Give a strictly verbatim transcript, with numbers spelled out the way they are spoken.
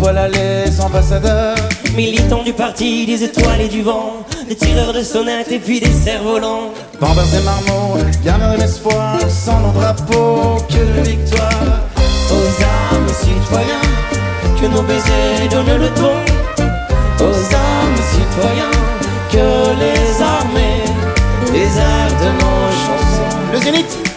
voilà les ambassadeurs, militants du parti des étoiles et du vent, des tireurs de sonnettes et puis des cerfs-volants. Bambins et marmots, gardiens de l'espoir, sans nos drapeaux, que de victoire. Aux armes citoyens, que nos baisers donnent le ton. Aux armes citoyens, que les armées désardent nos chansons. Le zénith